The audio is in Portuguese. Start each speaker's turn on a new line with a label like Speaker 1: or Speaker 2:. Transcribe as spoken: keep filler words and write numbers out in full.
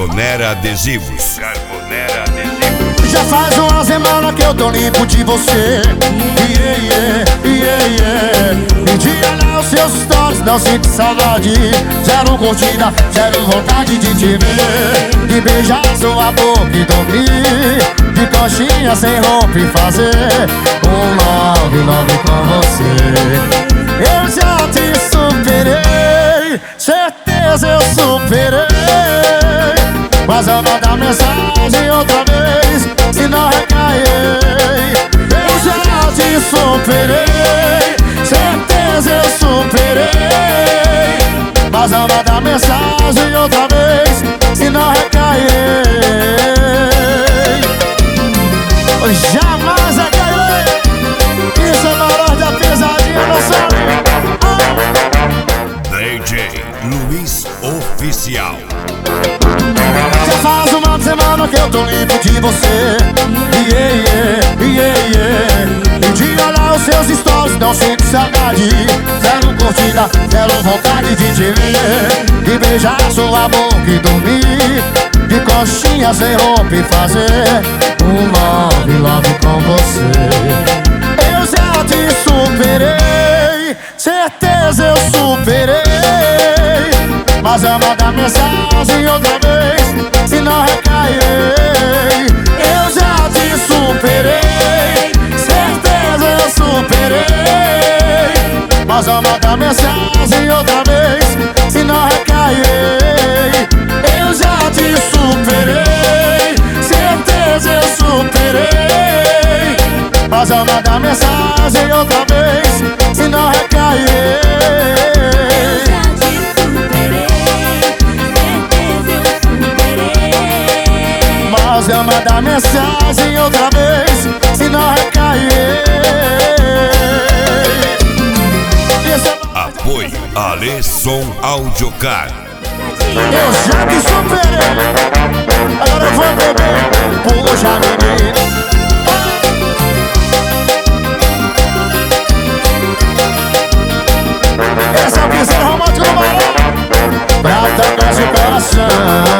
Speaker 1: Carbonera Adesivos. Carbonera Adesivos.
Speaker 2: Já faz uma semana que eu tô limpo de você. Yeah, yeah, yeah, yeah. Me diga lá os seus stories, não sinto saudade. Zero curtida, zero vontade de te ver. De beijar sua boca e dormir. De coxinha sem roupa e fazer um love, love com você. Eu já te superei, certeza eu superei. Mas eu vou mandar mensagem outra vez, se não recair. Eu já te superei, certeza eu superei. Mas eu vou mandar mensagem outra vez, se não recair. Jamais recairei. Isso é valor da pesadinha, não sabe?
Speaker 1: D J Luiz Oficial.
Speaker 2: Já faz uma semana que eu tô limpo de você. Yeah, yeah, yeah, yeah. Um dia olhar os seus stories, não sinto saudade. Zero curtida, zero vontade de te ver. De beijar sua boca e dormir. De coxinha sem roupa e fazer um love, love com você. Eu já te superei, certeza eu superei. Mas eu mandar mensagem outra vez, se não recairei. Eu já te superei, certeza eu superei. Mas eu mandar mensagem outra vez, se não recairei. Eu já te superei, certeza eu superei. Mas eu mandar mensagem outra vez, se não recairei. Mas eu mandar mensagem outra vez, se não recair.
Speaker 1: Apoio Aleson Audiocar.
Speaker 2: Eu já te superei, agora eu vou beber. Puxa, menina. Essa é o pincel romântico do balão, pra tocar seu coração.